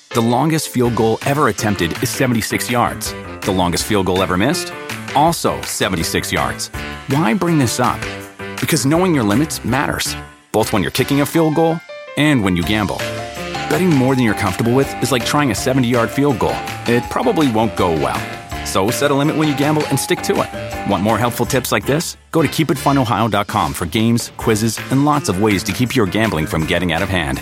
The longest field goal ever attempted is 76 yards. The longest field goal ever missed? Also 76 yards. Why bring this up? Because knowing your limits matters, both when you're kicking a field goal and when you gamble. Betting more than you're comfortable with is like trying a 70-yard field goal. It probably won't go well. So set a limit when you gamble and stick to it. Want more helpful tips like this? Go to keepitfunohio.com for games, quizzes, and lots of ways to keep your gambling from getting out of hand.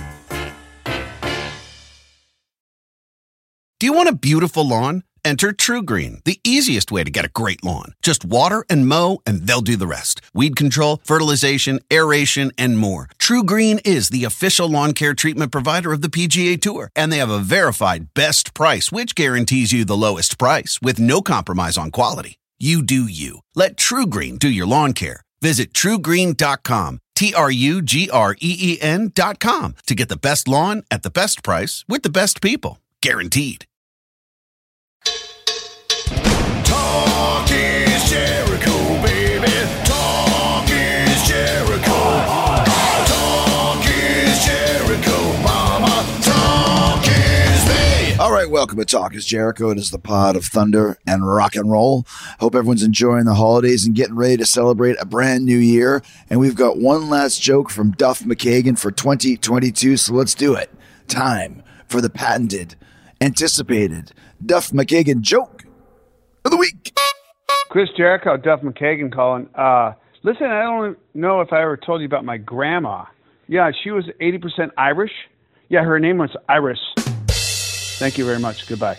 Do you want a beautiful lawn? Enter TruGreen, the easiest way to get a great lawn. Just water and mow, and they'll do the rest. Weed control, fertilization, aeration, and more. TruGreen is the official lawn care treatment provider of the PGA Tour, and they have a verified best price, which guarantees you the lowest price with no compromise on quality. You do you. Let TruGreen do your lawn care. Visit TruGreen.com, TruGreen.com, to get the best lawn at the best price with the best people. Guaranteed. Talk is Jericho, baby. Talk is Jericho. Talk is Jericho, mama. Talk is me. All right, welcome to Talk is Jericho. It is the pod of thunder and rock and roll. Hope everyone's enjoying the holidays and getting ready to celebrate a brand new year. And we've got one last joke from Duff McKagan for 2022, so let's do it. Time for the patented, anticipated Duff McKagan joke of the week. Chris Jericho, Duff McKagan calling. Listen, I don't know if I ever told you about my grandma. Yeah, she was 80% Irish. Yeah, her name was Iris. Thank you very much. Goodbye.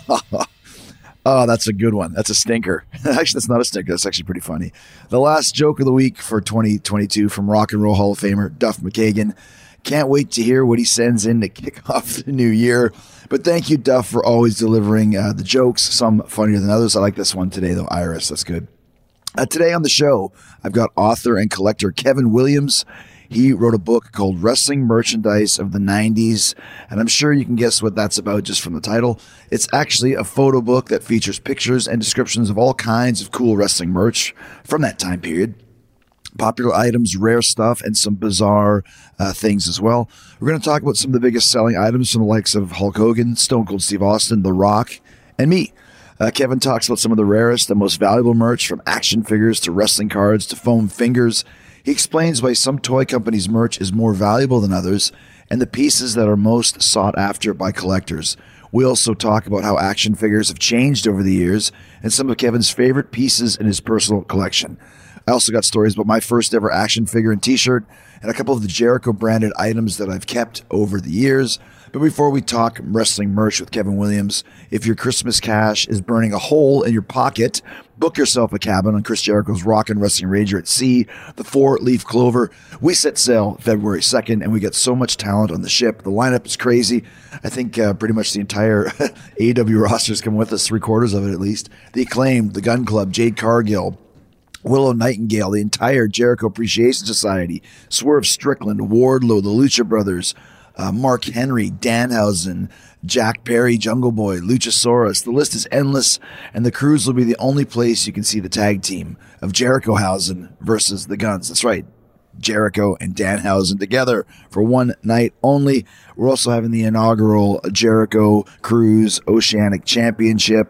Oh, that's a good one. That's a stinker. Actually, that's not a stinker. That's actually pretty funny. The last joke of the week for 2022 from Rock and Roll Hall of Famer Duff McKagan. Can't wait to hear what he sends in to kick off the new year. But thank you, Duff, for always delivering the jokes, some funnier than others. I like this one today, though. Iris, that's good. Today on the show, I've got author and collector Kevin Williams. He wrote a book called Wrestling Merchandise of the 90s, and I'm sure you can guess what that's about just from the title. It's actually a photo book that features pictures and descriptions of all kinds of cool wrestling merch from that time period. Popular items, rare stuff, and some bizarre things as well. We're going to talk about some of the biggest selling items from the likes of Hulk Hogan, Stone Cold Steve Austin, The Rock, and me. Kevin talks about some of the rarest and most valuable merch, from action figures to wrestling cards to foam fingers. He explains why some toy companies' merch is more valuable than others and the pieces that are most sought after by collectors. We also talk about how action figures have changed over the years and some of Kevin's favorite pieces in his personal collection. I also got stories about my first ever action figure and t-shirt and a couple of the Jericho branded items that I've kept over the years. But before we talk wrestling merch with Kevin Williams, if your Christmas cash is burning a hole in your pocket, book yourself a cabin on Chris Jericho's Rockin' Wrestling Rager at Sea, the 4-Leaf Clover. We set sail February 2nd, and we get so much talent on the ship. The lineup is crazy. I think pretty much the entire AEW roster is coming with us, 3/4 of it at least. The Acclaimed, the Gun Club, Jade Cargill, Willow Nightingale, the entire Jericho Appreciation Society, Swerve Strickland, Wardlow, the Lucha Brothers, Mark Henry, Danhausen, Jack Perry, Jungle Boy, Luchasaurus. The list is endless, and the cruise will be the only place you can see the tag team of Jerichohausen versus the Guns. That's right, Jericho and Danhausen together for one night only. We're also having the inaugural Jericho Cruise Oceanic Championship.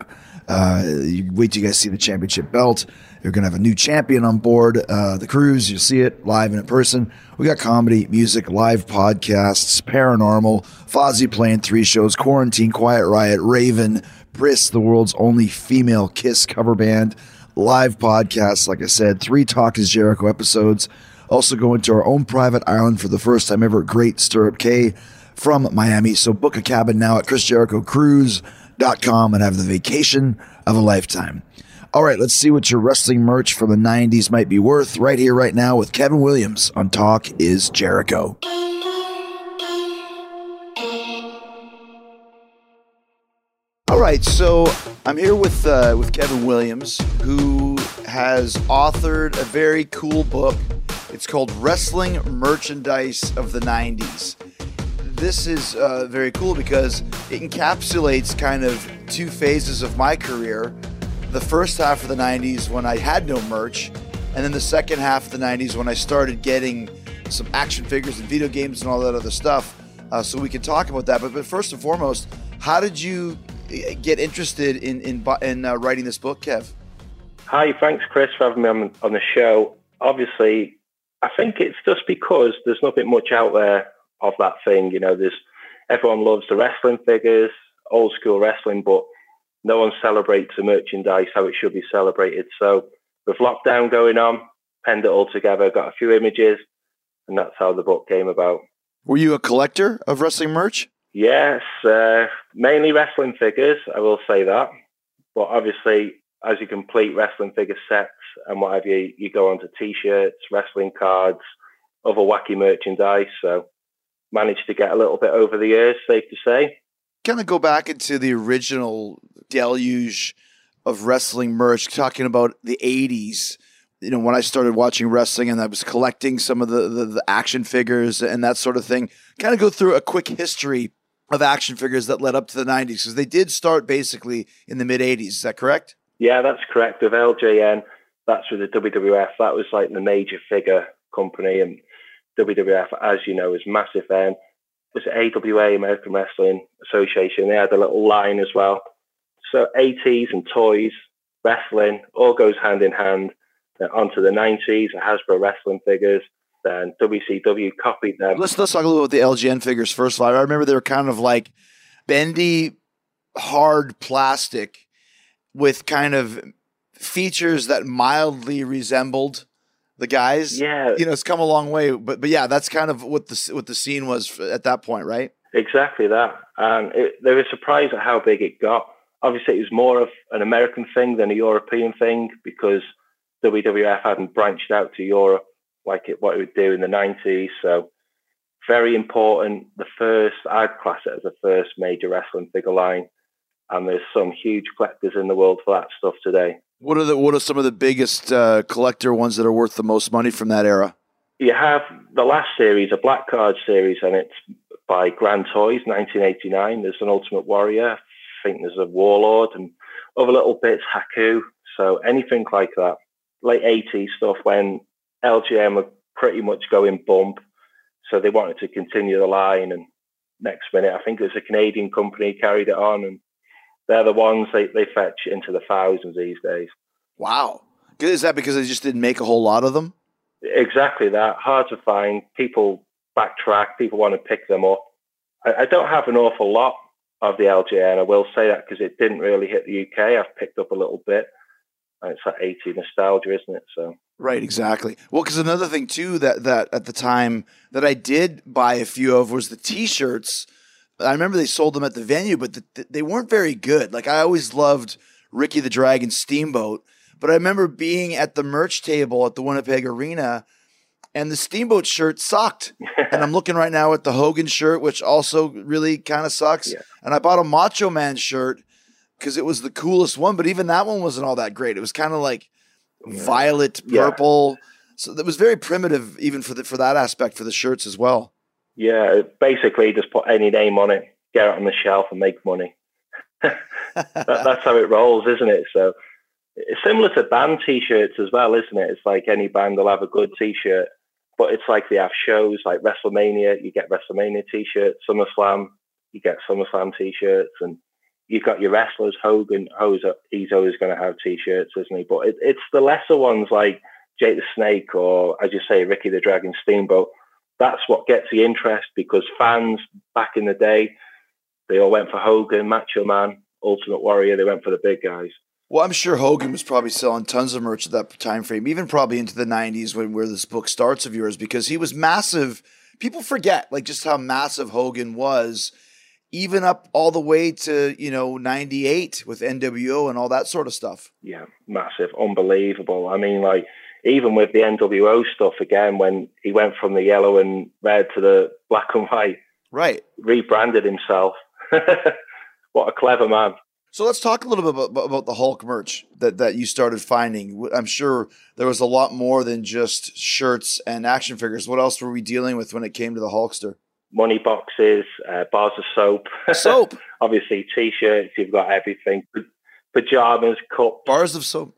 You wait till you guys see the championship belt. You're going to have a new champion on board the cruise. You'll see it live and in person. We got comedy, music, live podcasts, paranormal, Fozzy playing 3 shows, Quarantine, Quiet Riot, Raven, Briss, the world's only female Kiss cover band, live podcasts, like I said, 3 Talk is Jericho episodes. Also going to our own private island for the first time ever, Great Stirrup Cay from Miami. So book a cabin now at ChrisJerichoCruise.com and have the vacation of a lifetime. All right, let's see what your wrestling merch from the 90s might be worth right here, right now with Kevin Williams on Talk is Jericho. All right, so I'm here with Kevin Williams, who has authored a very cool book. It's called Wrestling Merchandise of the 90s. This is very cool because it encapsulates kind of 2 phases of my career. The first half of the 90s when I had no merch, and then the second half of the 90s when I started getting some action figures and video games and all that other stuff. so we can talk about that. But first and foremost, how did you get interested in writing this book, Kev? Hi, thanks, Chris, for having me on the show. Obviously, I think it's just because there's nothing much out there of that thing. You know, everyone loves the wrestling figures, old school wrestling, but no one celebrates the merchandise how it should be celebrated. So with lockdown going on, penned it all together, got a few images, and that's how the book came about. Were you a collector of wrestling merch? Yes, mainly wrestling figures, I will say that. But obviously, as you complete wrestling figure sets and what have you, you go on to T-shirts, wrestling cards, other wacky merchandise. So managed to get a little bit over the years, safe to say. Kind of go back into the original deluge of wrestling merch, talking about the 80s. You know, when I started watching wrestling and I was collecting some of the action figures and that sort of thing, kind of go through a quick history of action figures that led up to the 90s, because they did start basically in the mid-80s. Is that correct? Yeah, that's correct. With LJN, that's with the WWF. That was like the major figure company, and WWF, as you know, is massive then. It was AWA, American Wrestling Association. They had a little line as well. So 80s and toys, wrestling, all goes hand in hand. Then onto the 90s, Hasbro wrestling figures. Then WCW copied them. Let's talk a little about the LGN figures first of all. I remember they were kind of like bendy, hard plastic with kind of features that mildly resembled the guys. Yeah. You know, it's come a long way. But yeah, that's kind of what the scene was at that point, right? Exactly that. And they were surprised at how big it got. Obviously, it was more of an American thing than a European thing, because WWF hadn't branched out to Europe like what it would do in the 90s. So very important. I'd class it as the first major wrestling figure line. And there's some huge collectors in the world for that stuff today. What are some of the biggest collector ones that are worth the most money from that era? You have the last series, a Black Card series, and it's by Grand Toys, 1989. There's an Ultimate Warrior. I think there's a Warlord and other little bits, Haku. So anything like that. Late 80s stuff when LGM were pretty much going bump. So they wanted to continue the line. And next minute, I think it was a Canadian company carried it on. And they're the ones they fetch into the thousands these days. Wow. Is that because they just didn't make a whole lot of them? Exactly that. Hard to find. People backtrack. People want to pick them up. I don't have an awful lot of the LJN. I will say that because it didn't really hit the UK. I've picked up a little bit. It's that 80 nostalgia, isn't it? So right, exactly. Well, because another thing too that at the time that I did buy a few of was the T-shirts. I remember they sold them at the venue, but they weren't very good. Like, I always loved Ricky the Dragon Steamboat, but I remember being at the merch table at the Winnipeg Arena, and the Steamboat shirt sucked. And I'm looking right now at the Hogan shirt, which also really kind of sucks. Yeah. And I bought a Macho Man shirt because it was the coolest one, but even that one wasn't all that great. It was kind of like violet purple. Yeah. So that was very primitive, even for that aspect for the shirts as well. Yeah, basically just put any name on it, get it on the shelf and make money. That's how it rolls, isn't it? So it's similar to band T-shirts as well, isn't it? It's like any band will have a good T-shirt, but it's like they have shows like WrestleMania, you get WrestleMania T-shirts, SummerSlam, you get SummerSlam T-shirts, and you've got your wrestlers. Hogan, he's always going to have T-shirts, isn't he? But it's the lesser ones like Jake the Snake or, as you say, Ricky the Dragon Steamboat. That's what gets the interest, because fans back in the day, they all went for Hogan, Macho Man, Ultimate Warrior. They went for the big guys. Well, I'm sure Hogan was probably selling tons of merch at that time frame, even probably into the 90s where this book starts of yours, because he was massive. People forget like just how massive Hogan was, even up all the way to, 98 with NWO and all that sort of stuff. Yeah, massive, unbelievable. I mean, like, even with the NWO stuff, again, when he went from the yellow and red to the black and white, right, rebranded himself. What a clever man. So let's talk a little bit about the Hulk merch that you started finding. I'm sure there was a lot more than just shirts and action figures. What else were we dealing with when it came to the Hulkster? Money boxes, bars of soap. Soap. Obviously, T-shirts, you've got everything. Pajamas, cups. Bars of soap.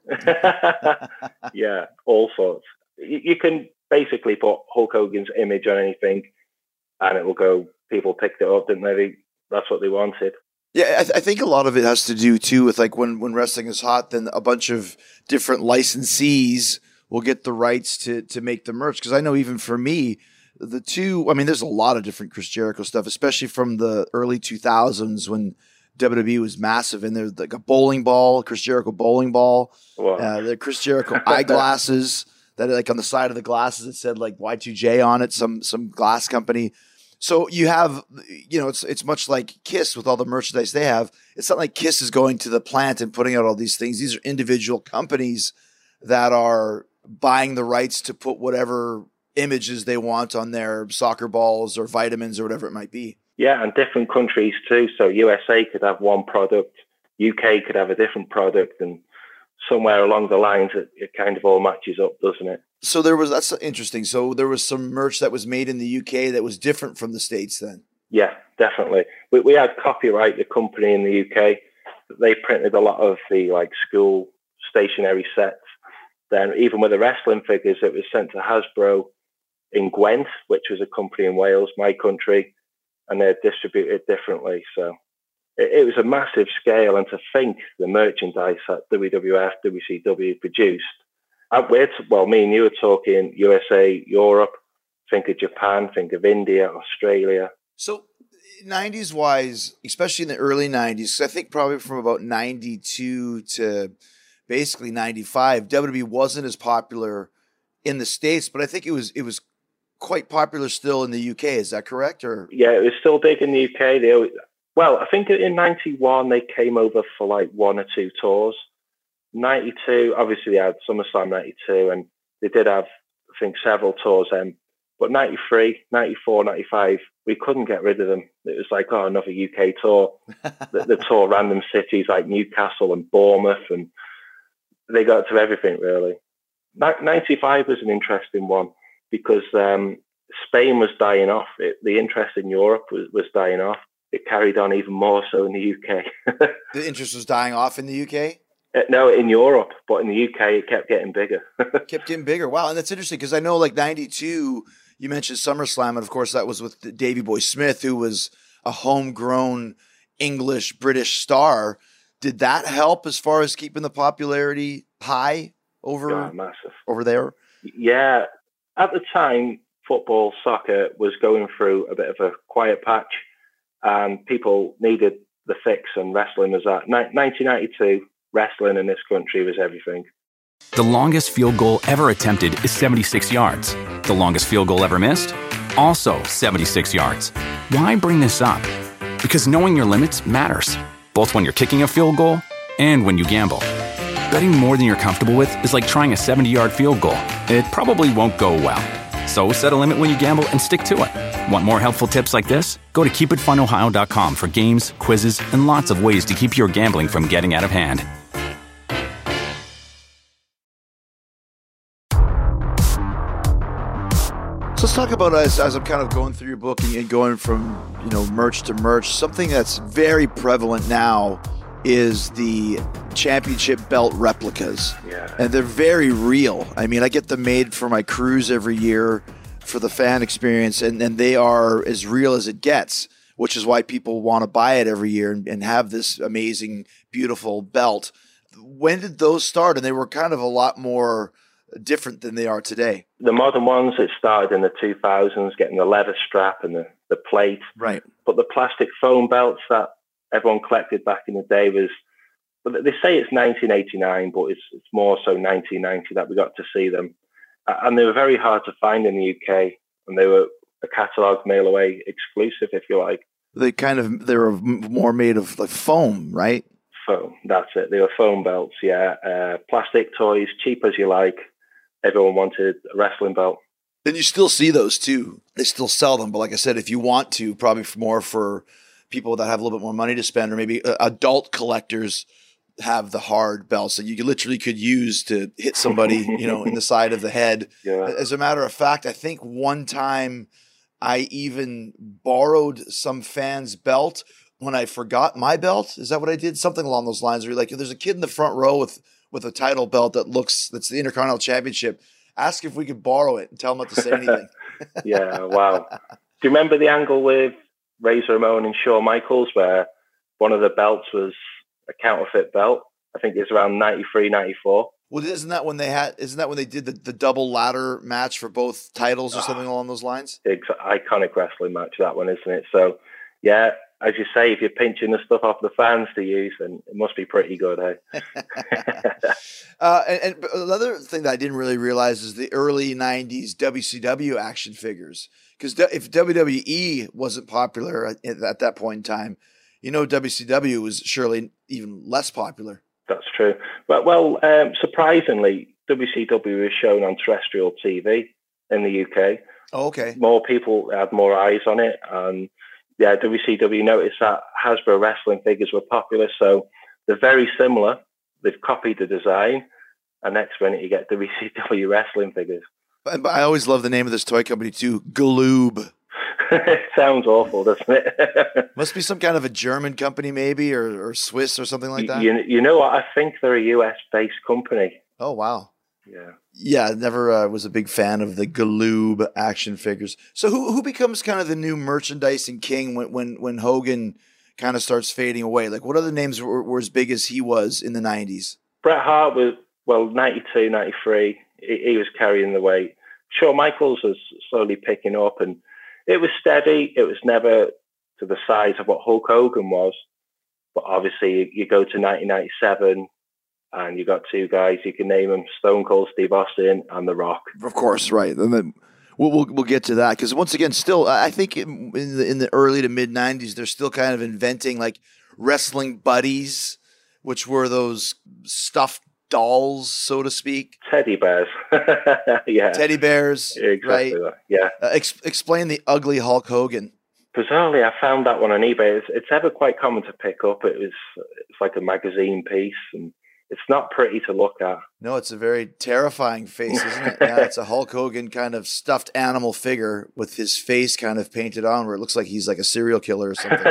Yeah, all sorts. You can basically put Hulk Hogan's image on anything and it will go people picked it up, didn't they? That's what they wanted. Yeah, I think a lot of it has to do too with like when wrestling is hot, then a bunch of different licensees will get the rights to make the merch. Because I know even for me, the two, I mean, there's a lot of different Chris Jericho stuff, especially from the early 2000s when WWE was massive. And there's like a bowling ball, Chris Jericho bowling ball, Wow. the Chris Jericho eyeglasses that like on the side of the glasses it said like Y2J on it, some glass company. So you have, it's much like Kiss with all the merchandise they have. It's not like Kiss is going to the plant and putting out all these things. These are individual companies that are buying the rights to put whatever images they want on their soccer balls or vitamins or whatever it might be. Yeah, and different countries too. So USA could have one product, UK could have a different product, and somewhere along the lines it kind of all matches up, doesn't it? So that's interesting. So there was some merch that was made in the UK that was different from the States then? Yeah, definitely. We had Copyright, the company in the UK. They printed a lot of the like school stationery sets. Then even with the wrestling figures, it was sent to Hasbro in Gwent, which was a company in Wales, my country, and they're distributed differently. So it was a massive scale. And to think the merchandise that WWF, WCW produced, me and you were talking USA, Europe, think of Japan, think of India, Australia. So 90s wise, especially in the early 90s, I think probably from about 92 to basically 95, WWE wasn't as popular in the States, but I think it was quite popular still in the UK. Is that correct? Or yeah, it was still big in the UK. I think in 91 they came over for like one or two tours. 92, obviously they had SummerSlam 92, and they did have, I think, several tours then. But 93, 94, 95, we couldn't get rid of them. It was like, another UK tour. the tour random cities like Newcastle and Bournemouth, and they got to everything, really. 95 was an interesting one because Spain was dying off. The interest in Europe was dying off. It carried on even more so in the UK. The interest was dying off in the UK? No, in Europe, but in the UK, it kept getting bigger. Kept getting bigger. Wow, and that's interesting because I know like 92, you mentioned SummerSlam, and of course that was with Davey Boy Smith, who was a homegrown English British star. Did that help as far as keeping the popularity high over there? Yeah. At the time, football, soccer was going through a bit of a quiet patch, and people needed the fix, and wrestling was that. 1992, wrestling in this country was everything. The longest field goal ever attempted is 76 yards. The longest field goal ever missed? Also 76 yards. Why bring this up? Because knowing your limits matters, both when you're kicking a field goal and when you gamble. Betting more than you're comfortable with is like trying a 70-yard field goal. It probably won't go well. So set a limit when you gamble and stick to it. Want more helpful tips like this? Go to keepitfunohio.com for games, quizzes, and lots of ways to keep your gambling from getting out of hand. So let's talk about as I'm kind of going through your book and going from merch to merch. Something that's very prevalent now is the championship belt replicas. Yeah. And they're very real. I mean, I get them made for my cruise every year for the fan experience, and they are as real as it gets, which is why people want to buy it every year and have this amazing, beautiful belt. When did those start? And they were kind of a lot more different than they are today. The modern ones, it started in the 2000s, getting the leather strap and the plate. Right. But the plastic foam belts that everyone collected back in the day but they say it's 1989, but it's more so 1990 that we got to see them. And they were very hard to find in the UK, and they were a catalogue mail away exclusive, if you like. They were more made of like foam, right? Foam, that's it. They were foam belts, yeah. Plastic toys, cheap as you like. Everyone wanted a wrestling belt. And you still see those too. They still sell them. But like I said, if you want to, probably more for people that have a little bit more money to spend, or maybe adult collectors have the hard belts that you literally could use to hit somebody, in the side of the head. Yeah. As a matter of fact, I think one time I even borrowed some fan's belt when I forgot my belt. Is that what I did? Something along those lines where like, if there's a kid in the front row with a title belt that's the Intercontinental Championship, ask if we could borrow it and tell him not to say anything. Yeah, wow. Do you remember the angle with Razor Ramon and Shawn Michaels, where one of the belts was a counterfeit belt. I think it's around 93, 94. Well, isn't that when they did the double ladder match for both titles or something along those lines? Iconic wrestling match, that one, isn't it? So, yeah, as you say, if you're pinching the stuff off the fans to use, then it must be pretty good, eh? And another thing that I didn't really realize is the early 90s WCW action figures. Because if WWE wasn't popular at that point in time, WCW was surely even less popular. That's true. Well, surprisingly, WCW was shown on terrestrial TV in the UK. Oh, okay. More people had more eyes on it. And yeah, WCW noticed that Hasbro wrestling figures were popular. So they're very similar. They've copied the design. And next minute you get WCW wrestling figures. But I always love the name of this toy company too, Galoob. It sounds awful, doesn't it? Must be some kind of a German company maybe, or Swiss or something like that. You know what? I think they're a US-based company. Oh, wow. Yeah. Yeah, I never was a big fan of the Galoob action figures. So who becomes kind of the new merchandising king when Hogan kind of starts fading away? Like, what other names were as big as he was in the 90s? Bret Hart was, 92, 93. He was carrying the weight. Shawn Michaels was slowly picking up, and it was steady. It was never to the size of what Hulk Hogan was. But obviously, you go to 1997, and you got two guys, you can name them, Stone Cold Steve Austin and The Rock. Of course, right. And then we'll get to that, because once again, still, I think in the early to mid 90s, they're still kind of inventing like wrestling buddies, which were those stuffed dolls, so to speak. Teddy bears. Yeah. Teddy bears. Exactly. Right? Yeah. Explain the ugly Hulk Hogan. Bizarrely, I found that one on eBay. It's ever quite common to pick up. It's like a magazine piece, and it's not pretty to look at. No, it's a very terrifying face, isn't it? Yeah, it's a Hulk Hogan kind of stuffed animal figure with his face kind of painted on, where it looks like he's like a serial killer or something.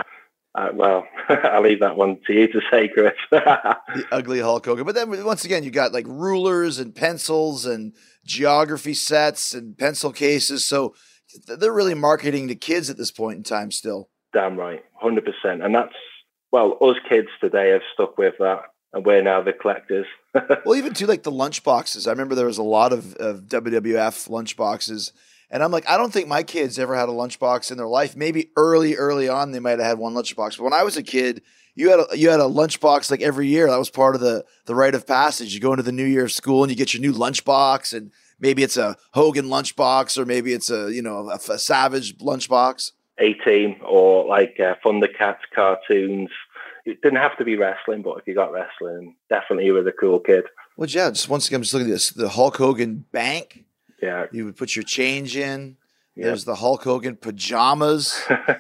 Well, I'll leave that one to you to say, Chris. The ugly Hulk Hogan. But then once again, you got like rulers and pencils and geography sets and pencil cases. So they're really marketing to kids at this point in time still. Damn right, 100%. And that's, us kids today have stuck with that. And we're now the collectors. Well, even too, like the lunch boxes. I remember there was a lot of WWF lunch boxes. And I'm like, I don't think my kids ever had a lunchbox in their life. Maybe early on, they might have had one lunchbox. But when I was a kid, you had a lunchbox like every year. That was part of the rite of passage. You go into the new year of school and you get your new lunchbox, and maybe it's a Hogan lunchbox, or maybe it's a Savage lunchbox. A-Team or like Thundercats cartoons. It didn't have to be wrestling, but if you got wrestling, definitely you were the cool kid. Well, yeah. Just once again, I'm just looking at this, the Hulk Hogan bank. Yeah. You would put your change in. Yeah. There's the Hulk Hogan pajamas.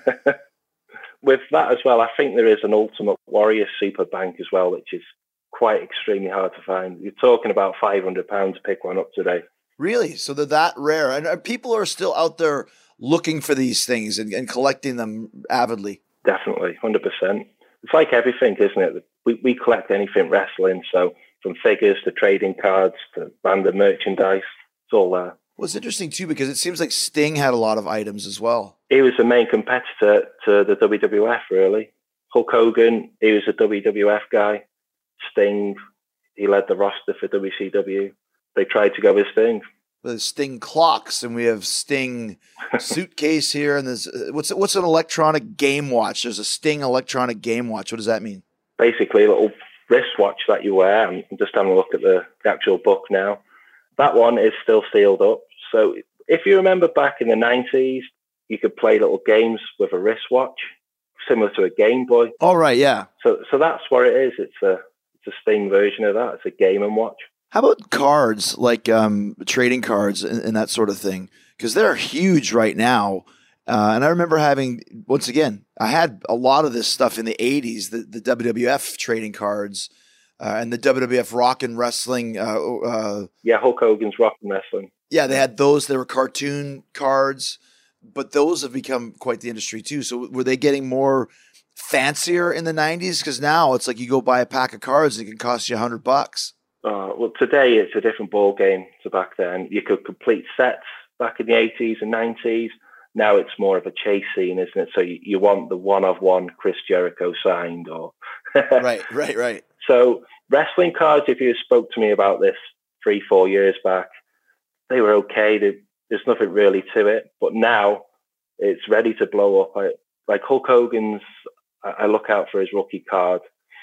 With that as well, I think there is an Ultimate Warrior Super Bank as well, which is quite extremely hard to find. You're talking about £500 to pick one up today. Really? So they're that rare. And people are still out there looking for these things and collecting them avidly. Definitely, 100%. It's like everything, isn't it? We collect anything wrestling. So from figures to trading cards to random merchandise, it's all there. Well, it's interesting, too, because it seems like Sting had a lot of items as well. He was the main competitor to the WWF, really. Hulk Hogan, he was a WWF guy. Sting, he led the roster for WCW. They tried to go with Sting. There's Sting clocks, and we have Sting suitcase here, and there's what's an electronic game watch? There's a Sting electronic game watch. What does that mean? Basically, a little wristwatch that you wear. I'm just having a look at the actual book now. That one is still sealed up. So if you remember back in the 90s, you could play little games with a wristwatch, similar to a Game Boy. All right, yeah. So that's what it is. It's a Sting version of that. It's a Game & Watch. How about cards, like trading cards and that sort of thing? Because they're huge right now. And I remember having, once again, I had a lot of this stuff in the 80s, the WWF trading cards and the WWF Rock and Wrestling. Hulk Hogan's Rock and Wrestling. Yeah, they had those. They were cartoon cards, but those have become quite the industry too. So were they getting more fancier in the 90s? Because now it's like you go buy a pack of cards and it can cost you $100. Well, today it's a different ball game to back then. You could complete sets back in the 80s and 90s. Now it's more of a chase scene, isn't it? So you want the one-of-one Chris Jericho signed, or Right. So wrestling cards, if you spoke to me about this 3-4 years back, they were okay. There's nothing really to it. But now it's ready to blow up. Like Hulk Hogan's, I look out for his rookie card.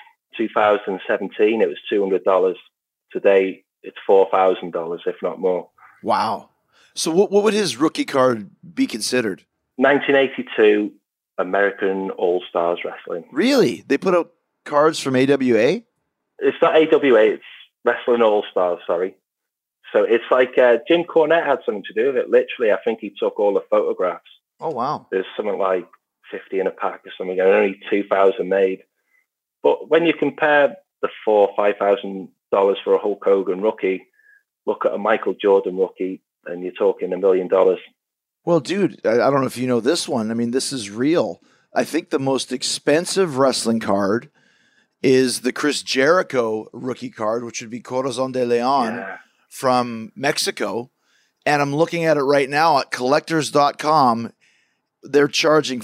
2017, it was $200. Today, it's $4,000, if not more. Wow. So what would his rookie card be considered? 1982 American All-Stars Wrestling. Really? They put out cards from AWA? It's not AWA, it's Wrestling All-Stars, sorry. So it's like Jim Cornette had something to do with it. Literally, I think he took all the photographs. Oh, wow. There's something like 50 in a pack or something, and only 2,000 made. But when you compare the $4,000 or $5,000 for a Hulk Hogan rookie, look at a Michael Jordan rookie, and you're talking $1 million. Well, dude, I don't know if you know this one. I mean, this is real. I think the most expensive wrestling card is the Chris Jericho rookie card, which would be Corazon de Leon from Mexico. And I'm looking at it right now at collectors.com. They're charging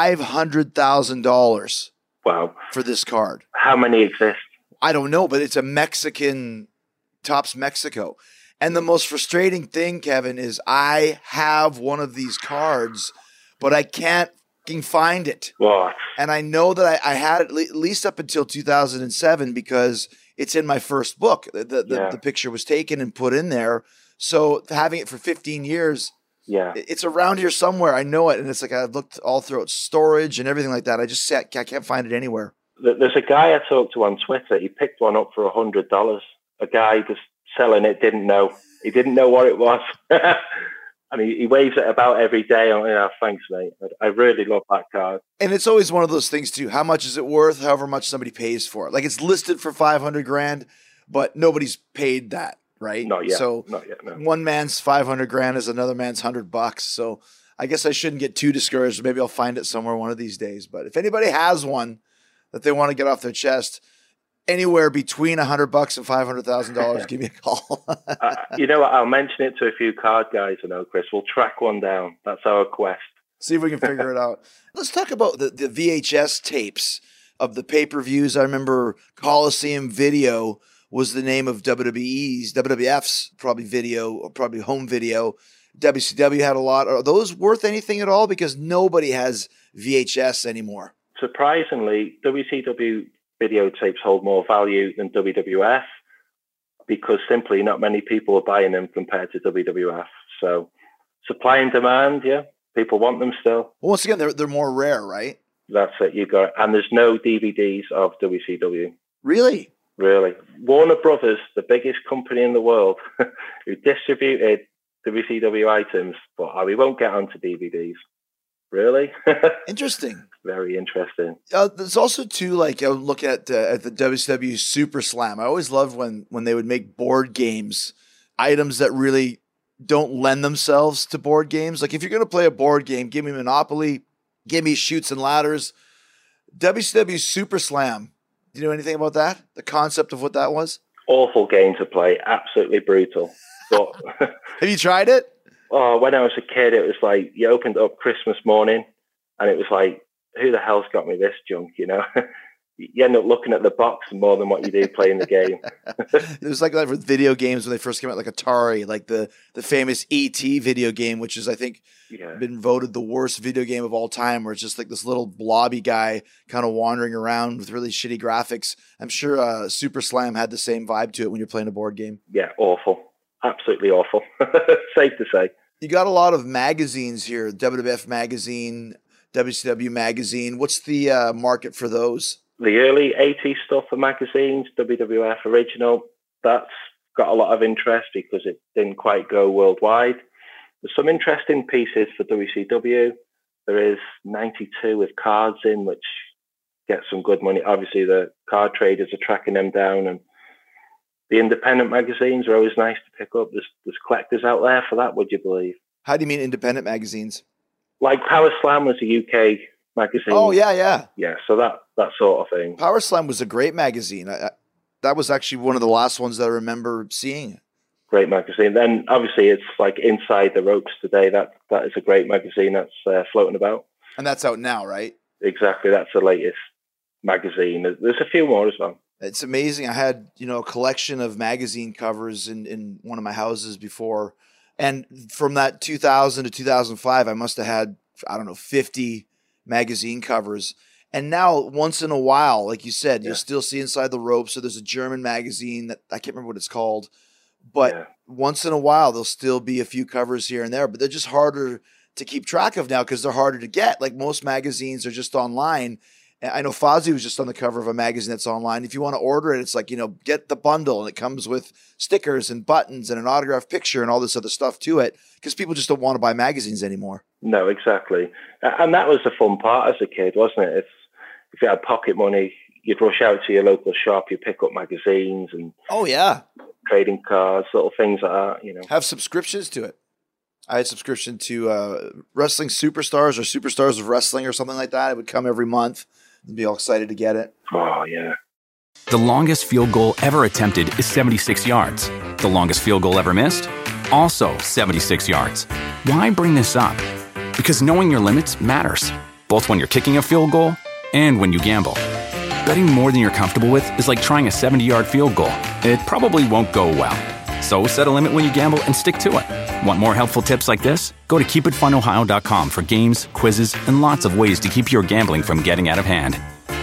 $500,000 for this card. How many exist? I don't know, but it's a Mexican, Topps Mexico. And the most frustrating thing, Kevin, is I have one of these cards, but I can't fucking find it. What? And I know that I had it at least up until 2007 because it's in my first book. The picture was taken and put in there. So having it for 15 years, it's around here somewhere. I know it. And it's like I've looked all throughout storage and everything like that. I can't find it anywhere. There's a guy I talked to on Twitter. He picked one up for $100. A guy just selling it didn't know. He didn't know what it was. And he waves it about every day. Oh, thanks, mate. I really love that card. And it's always one of those things, too. How much is it worth? However much somebody pays for it. Like, it's listed for $500,000, but nobody's paid that, right? Not yet. So Not yet, no. One man's $500,000 is another man's $100. So I guess I shouldn't get too discouraged. Maybe I'll find it somewhere one of these days. But if anybody has one that they want to get off their chest, anywhere between $100 and $500,000, give me a call. You know what? I'll mention it to a few card guys I know, Chris. We'll track one down. That's our quest. See if we can figure it out. Let's talk about the VHS tapes of the pay-per-views. I remember Coliseum Video was the name of WWF's probably video, probably home video. WCW had a lot. Are those worth anything at all? Because nobody has VHS anymore. Surprisingly, WCW videotapes hold more value than WWF because simply not many people are buying them compared to WWF. So supply and demand, people want them still. Well, once again, they're more rare, right? That's it. You got it. And there's no DVDs of WCW. Really? Really. Warner Brothers, the biggest company in the world, who distributed WCW items, but we won't get onto DVDs. Really? Interesting. Very interesting. There's also too, like I look at the WCW Super Slam. I always loved when they would make board games, items that really don't lend themselves to board games. Like if you're going to play a board game, give me Monopoly, give me Chutes and Ladders. WCW Super Slam. Do you know anything about that? The concept of what that was? Awful game to play. Absolutely brutal. But have you tried it? Oh, when I was a kid, it was like you opened up Christmas morning and it was like, who the hell's got me this junk, You end up looking at the box more than what you do playing the game. It was like that with video games when they first came out, like Atari, like the famous E.T. video game, which is, I think, been voted the worst video game of all time, where it's just like this little blobby guy kind of wandering around with really shitty graphics. I'm sure Super Slam had the same vibe to it when you're playing a board game. Yeah, awful. Absolutely awful. Safe to say. You got a lot of magazines here, WWF Magazine, WCW Magazine. What's the market for those? The early 80s stuff for magazines, WWF Original, that's got a lot of interest because it didn't quite go worldwide. There's some interesting pieces for WCW. There is 92 with cards in, which gets some good money. Obviously, the card traders are tracking them down, and the independent magazines are always nice to pick up. There's collectors out there for that, would you believe? How do you mean independent magazines? Like Power Slam was a UK magazine. Oh, yeah. Yeah, so that sort of thing. Power Slam was a great magazine. That was actually one of the last ones that I remember seeing. Great magazine. Then obviously it's like Inside the Ropes Today. That is a great magazine that's floating about. And that's out now, right? Exactly. That's the latest magazine. There's a few more as well. It's amazing. I had, a collection of magazine covers in one of my houses before. And from that 2000 to 2005, I must have had, 50 magazine covers. And now, once in a while, like you said, you'll still see Inside the Ropes. So there's a German magazine that I can't remember what it's called. But once in a while, there'll still be a few covers here and there. But they're just harder to keep track of now because they're harder to get. Like most magazines are just online. I know Fozzy was just on the cover of a magazine that's online. If you want to order it, it's like, get the bundle and it comes with stickers and buttons and an autographed picture and all this other stuff to it because people just don't want to buy magazines anymore. No, exactly. And that was the fun part as a kid, wasn't it? If you had pocket money, you'd rush out to your local shop, you pick up magazines and trading cards, little things like that, Have subscriptions to it. I had subscription to Wrestling Superstars or Superstars of Wrestling or something like that. It would come every month. I'd be all excited to get it. Oh, yeah. The longest field goal ever attempted is 76 yards. The longest field goal ever missed? Also 76 yards. Why bring this up? Because knowing your limits matters, both when you're kicking a field goal and when you gamble. Betting more than you're comfortable with is like trying a 70-yard field goal. It probably won't go well. So set a limit when you gamble and stick to it. Want more helpful tips like this? Go to keepitfunohio.com for games, quizzes, and lots of ways to keep your gambling from getting out of hand.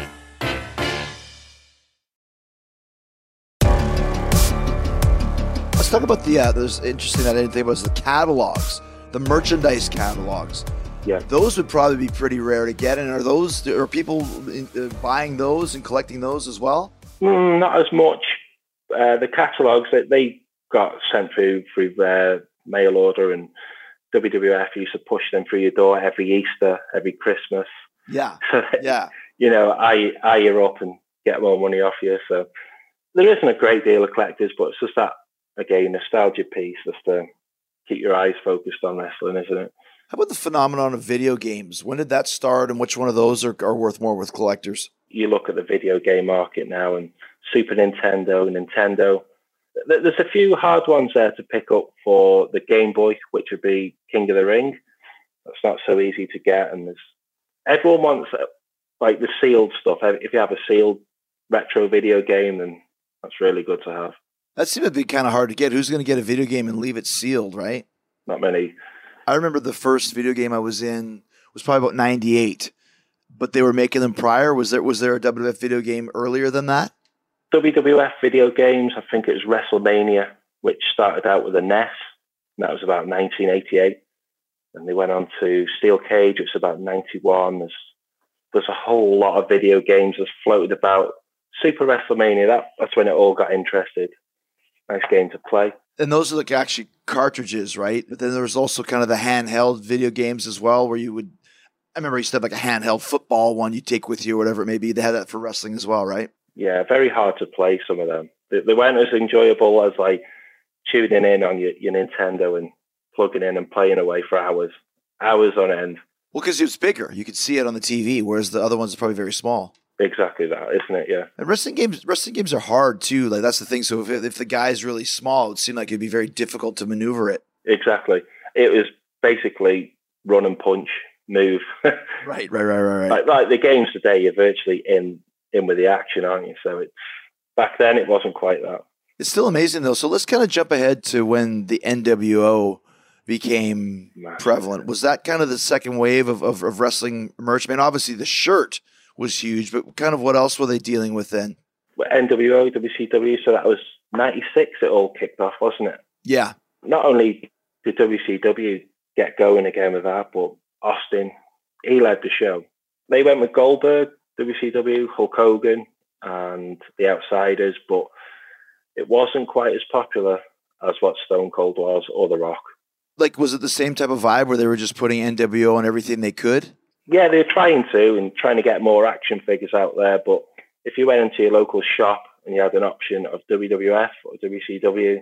Let's talk about there's interesting that I didn't think about was the catalogs, the merchandise catalogs. Yeah. Those would probably be pretty rare to get. And are people buying those and collecting those as well? Not as much. The catalogs, they got sent through their mail order, and WWF used to push them through your door every Easter, every Christmas. Yeah. So eye you up and get more money off you. So there isn't a great deal of collectors, but it's just that, again, nostalgia piece just to keep your eyes focused on wrestling, isn't it? How about the phenomenon of video games? When did that start, and which one of those are worth more with collectors? You look at the video game market now, and Super Nintendo, Nintendo. There's a few hard ones there to pick up for the Game Boy, which would be King of the Ring. That's not so easy to get, and everyone wants like the sealed stuff. If you have a sealed retro video game, then that's really good to have. That seemed to be kind of hard to get. Who's going to get a video game and leave it sealed, right? Not many. I remember the first video game I was in was probably about 98, but they were making them prior. Was there a WWF video game earlier than that? WWF video games, I think it was WrestleMania, which started out with a NES, and that was about 1988. And they went on to Steel Cage, which was about 91. There's a whole lot of video games that's floated about. Super WrestleMania, that's when it all got interested. Nice game to play. And those are like actually cartridges, right? But then there was also kind of the handheld video games as well, where I remember you used to have like a handheld football one you take with you or whatever it may be. They had that for wrestling as well, right? Yeah, very hard to play, some of them. They weren't as enjoyable as like tuning in on your Nintendo and plugging in and playing away for hours on end. Well, because it was bigger. You could see it on the TV, whereas the other ones are probably very small. Exactly that, isn't it? Yeah. And wrestling games are hard too. Like that's the thing. So if the guy's really small, it would seem like it'd be very difficult to maneuver it. Exactly. It was basically run and punch, move. Right. Like the games today, you're virtually in with the action, aren't you? So back then it wasn't quite that. It's still amazing though. So let's kind of jump ahead to when the NWO became prevalent. Was that kind of the second wave of wrestling merch? I mean, obviously the shirt was huge, but kind of what else were they dealing with then? NWO, WCW, so that was 96 it all kicked off, wasn't it? Yeah. Not only did WCW get going again with that, but Austin, he led the show. They went with Goldberg, WCW, Hulk Hogan, and the Outsiders, but it wasn't quite as popular as what Stone Cold was or The Rock. Like, was it the same type of vibe where they were just putting NWO on everything they could? Yeah, they were trying to get more action figures out there, but if you went into your local shop and you had an option of WWF or WCW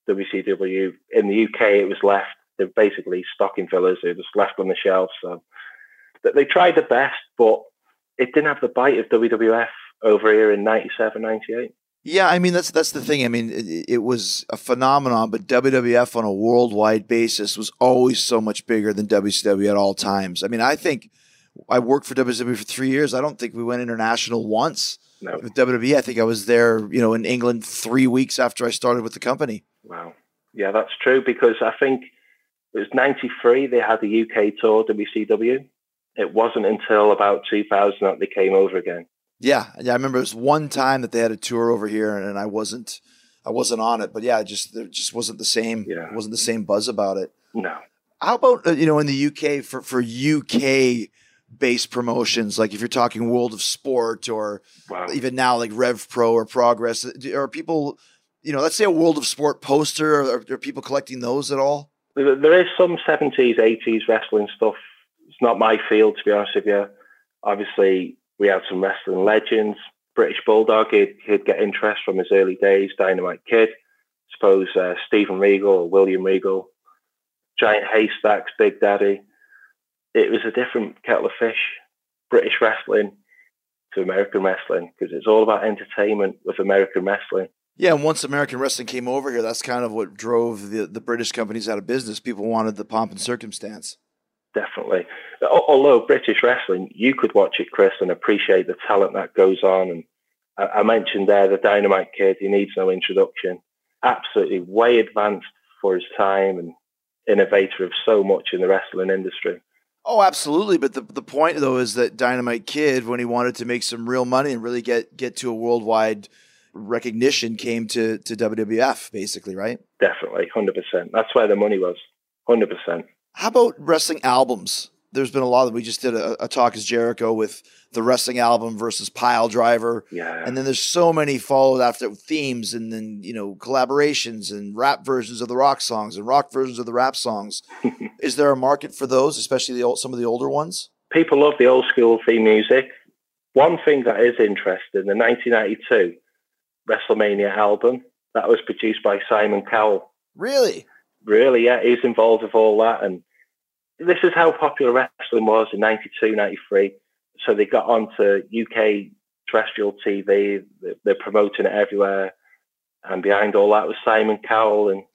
in the UK, it was left. They're basically stocking fillers. They were just left on the shelf. So they tried their best, but it didn't have the bite of WWF over here in 97, 98. Yeah, I mean, that's the thing. I mean, it was a phenomenon, but WWF on a worldwide basis was always so much bigger than WCW at all times. I mean, I think I worked for WCW for 3 years. I don't think we went international once. No. With WWE, I think I was there, in England 3 weeks after I started with the company. Wow. Yeah, that's true, because I think it was 93 they had the UK tour, WCW. It wasn't until about 2000 that they came over again. Yeah, I remember it was one time that they had a tour over here, and I wasn't on it. But yeah, there just wasn't the same. Yeah. It wasn't the same buzz about it. No. How about in the UK for UK based promotions, like if you're talking World of Sport or even now like Rev Pro or Progress, are people, let's say a World of Sport poster, are people collecting those at all? There is some 70s, 80s wrestling stuff. It's not my field, to be honest with you. Obviously, we had some wrestling legends. British Bulldog, he'd get interest from his early days. Dynamite Kid, I suppose Stephen Regal or William Regal. Giant Haystacks, Big Daddy. It was a different kettle of fish, British wrestling to American wrestling, because it's all about entertainment with American wrestling. Yeah, and once American wrestling came over here, that's kind of what drove the British companies out of business. People wanted the pomp and circumstance. Definitely. Although British wrestling, you could watch it, Chris, and appreciate the talent that goes on. And I mentioned there the Dynamite Kid, he needs no introduction. Absolutely way advanced for his time and innovator of so much in the wrestling industry. Oh, absolutely. But the point, though, is that Dynamite Kid, when he wanted to make some real money and really get to a worldwide recognition, came to WWF, basically, right? Definitely, 100%. That's where the money was, 100%. How about wrestling albums? There's been a lot. We just did a Talk is Jericho with the wrestling album versus Pile Driver. Yeah. And then there's so many followed after themes and then, collaborations and rap versions of the rock songs and rock versions of the rap songs. Is there a market for those, especially some of the older ones? People love the old school theme music. One thing that is interesting, the 1992 WrestleMania album, that was produced by Simon Cowell. Really? Really, yeah. He's involved with all that. And this is how popular wrestling was in 92, 93. So they got onto UK terrestrial TV. They're promoting it everywhere. And behind all that was Simon Cowell. And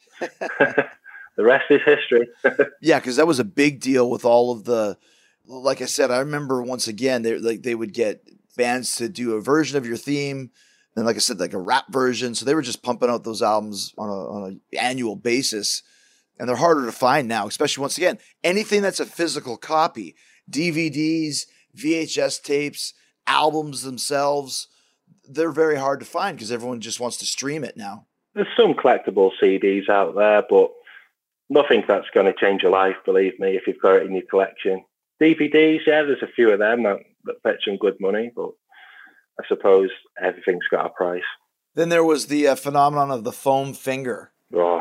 the rest is history. Yeah, because that was a big deal with all of the, like I said, I remember once again, they would get bands to do a version of your theme. And like I said, like a rap version. So they were just pumping out those albums on an annual basis. And they're harder to find now, especially once again, anything that's a physical copy, DVDs, VHS tapes, albums themselves, they're very hard to find because everyone just wants to stream it now. There's some collectible CDs out there, but nothing that's going to change your life, believe me, if you've got it in your collection. DVDs, yeah, there's a few of them that fetch some good money, but I suppose everything's got a price. Then there was the phenomenon of the foam finger. Oh.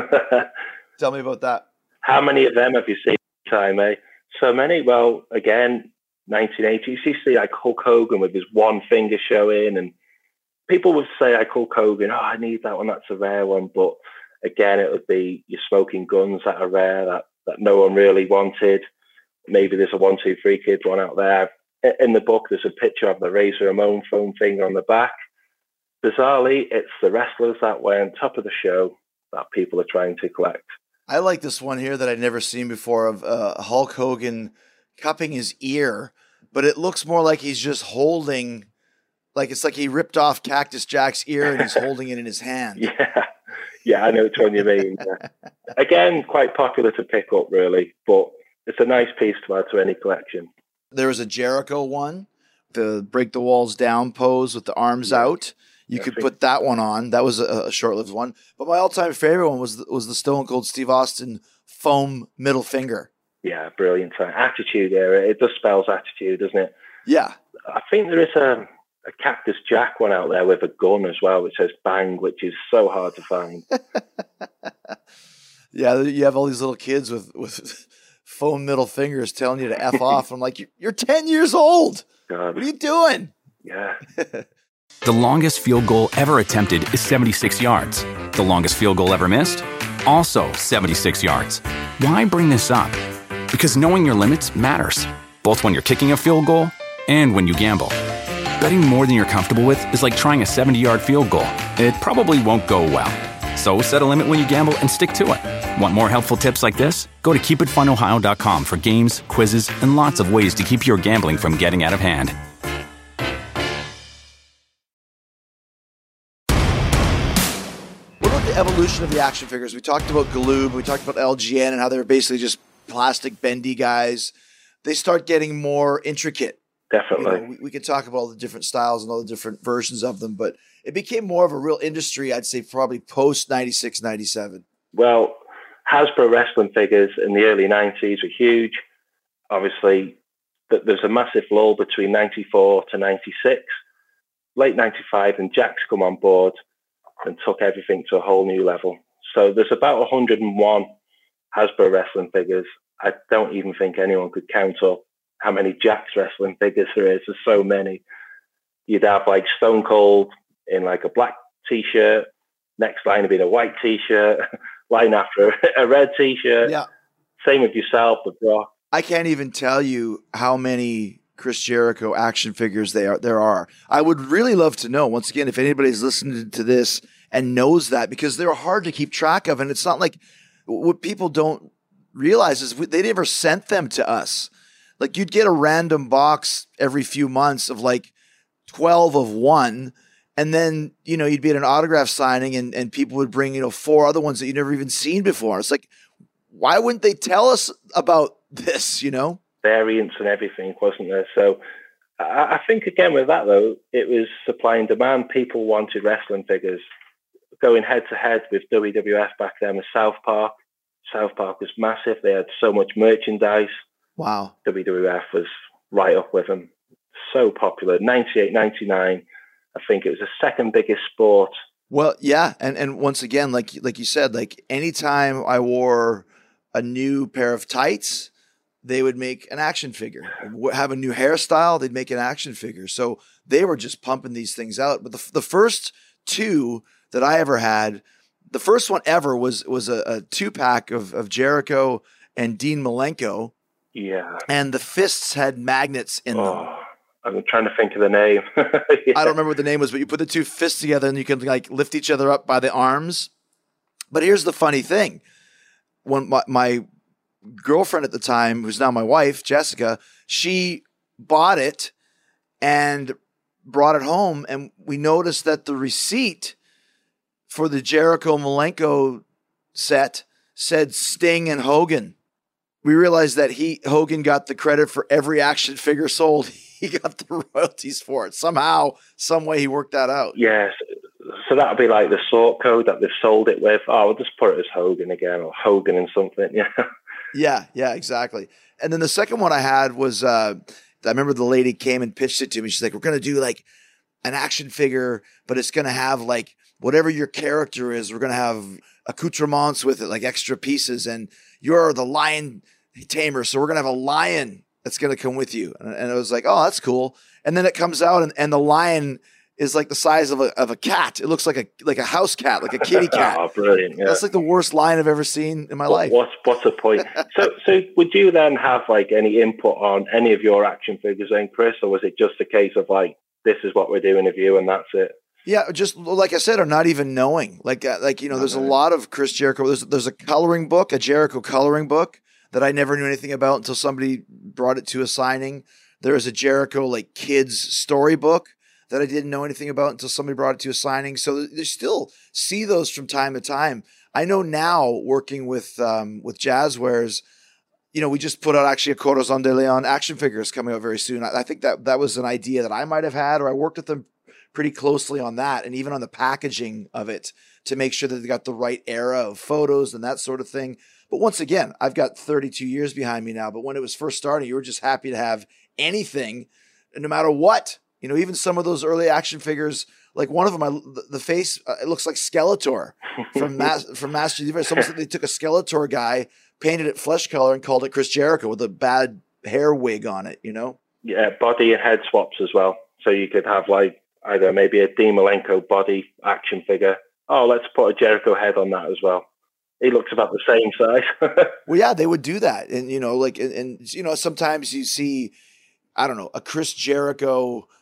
Tell me about that. How many of them have you seen time, eh? So many. Well, again, 1980, you see like Hulk Hogan with his one finger showing, and people would say like Hulk Hogan, oh, I need that one, that's a rare one. But again, it would be your smoking guns that are rare, that no one really wanted. Maybe there's a 1, 2, 3 Kid one out there. In the book, there's a picture of the Razor Ramon foam finger on the back. Bizarrely, it's the wrestlers that were on top of the show that people are trying to collect. I like this one here that I'd never seen before of Hulk Hogan cupping his ear, but it looks more like he's just holding, like it's like he ripped off Cactus Jack's ear and he's holding it in his hand. Yeah, I know which one you mean. Again, quite popular to pick up, really, but it's a nice piece to add to any collection. There was a Jericho one, the break the walls down pose with the arms out. You could put that one on. That was a short-lived one. But my all-time favorite one was the Stone Cold Steve Austin foam middle finger. Yeah, brilliant. Attitude era. It just spells attitude, doesn't it? Yeah. I think there is a Cactus Jack one out there with a gun as well, which says bang, which is so hard to find. Yeah, you have all these little kids with foam middle fingers telling you to F off. I'm like, you're 10 years old. God. What are you doing? Yeah. The longest field goal ever attempted is 76 yards. The longest field goal ever missed? Also 76 yards. Why bring this up? Because knowing your limits matters, both when you're kicking a field goal and when you gamble. Betting more than you're comfortable with is like trying a 70-yard field goal. It probably won't go well. So set a limit when you gamble and stick to it. Want more helpful tips like this? Go to keepitfunohio.com for games, quizzes, and lots of ways to keep your gambling from getting out of hand. What about the evolution of the action figures? We talked about Galoob, we talked about LGN and how they were basically just plastic bendy guys. They start getting more intricate. Definitely. You know, we could talk about all the different styles and all the different versions of them, but it became more of a real industry, I'd say, probably post 96, 97. Well, Hasbro wrestling figures in the early 90s were huge. Obviously, there's a massive lull between 94 to 96. Late 95, and Jakks come on board and took everything to a whole new level. So there's about 101 Hasbro wrestling figures. I don't even think anyone could count up how many Jakks wrestling figures there is. There's so many. You'd have like Stone Cold in like a black t-shirt. Next line would be a white t-shirt. Line after a red t-shirt. Yeah. Same with yourself, the Brock. I can't even tell you how many Chris Jericho action figures there are. I would really love to know, once again, if anybody's listening to this and knows that, because they're hard to keep track of. And it's not like, what people don't realize is they never sent them to us. Like, you'd get a random box every few months of like 12 of one. And then, you know, you'd be at an autograph signing and people would bring, you know, 4 other ones that you'd never even seen before. It's like, why wouldn't they tell us about this, you know? Variants and everything, wasn't there? So I think, again, with that, though, it was supply and demand. People wanted wrestling figures. Going head to head with WWF back then was South Park. South Park was massive. They had so much merchandise. Wow. WWF was right up with them. So popular. 98, 99, I think it was the second biggest sport. Well, yeah. And once again, like you said, like anytime I wore a new pair of tights, they would make an action figure. Have a new hairstyle, they'd make an action figure. So they were just pumping these things out. But the first 2 that I ever had, the first one ever was a 2-pack of Jericho and Dean Malenko. Yeah. And the fists had magnets in them. I'm trying to think of the name. Yeah. I don't remember what the name was, but you put the 2 fists together and you can like lift each other up by the arms. But here's the funny thing. When my girlfriend at the time, who's now my wife, Jessica, she bought it and brought it home, and we noticed that the receipt for the Jericho Malenko set said Sting and Hogan. We realized that Hogan got the credit for every action figure sold. He got the royalties for it. Somehow, some way he worked that out. Yes. So that would be like the sort code that they've sold it with. Oh, we'll just put it as Hogan again, or Hogan and something. Yeah. Yeah, exactly. And then the second one I had was, I remember the lady came and pitched it to me. She's like, we're going to do like an action figure, but it's going to have like whatever your character is. We're going to have accoutrements with it, like extra pieces. And you're the lion tamer. So we're going to have a lion that's going to come with you. And I was like, oh, that's cool. And then it comes out and the lion is like the size of a cat. It looks like a house cat, like a kitty cat. Oh, brilliant. Yeah. That's like the worst lion I've ever seen in my life. What's the point? So would you then have like any input on any of your action figures then, Chris? Or was it just a case of like, this is what we're doing with you and that's it? Yeah, just like I said, or not even knowing. Like you know, there's a lot of Chris Jericho. There's a coloring book, a Jericho coloring book that I never knew anything about until somebody brought it to a signing. There is a Jericho like kids storybook that I didn't know anything about until somebody brought it to a signing. So they still see those from time to time. I know now, working with Jazzwares, you know, we just put out actually a Corazon de Leon action figures coming out very soon. I think that was an idea that I might have had, or I worked with them pretty closely on that, and even on the packaging of it to make sure that they got the right era of photos and that sort of thing. But once again, I've got 32 years behind me now. But when it was first starting, you were just happy to have anything, no matter what. You know, even some of those early action figures, like one of them, the face, it looks like Skeletor from Master Universe. It's almost like they took a Skeletor guy, painted it flesh color, and called it Chris Jericho with a bad hair wig on it, you know? Yeah, body and head swaps as well. So you could have like either maybe a Dean Malenko body action figure. Oh, let's put a Jericho head on that as well. He looks about the same size. Well, yeah, they would do that. And, you know, like, and you know, sometimes you see, I don't know, a Chris Jericho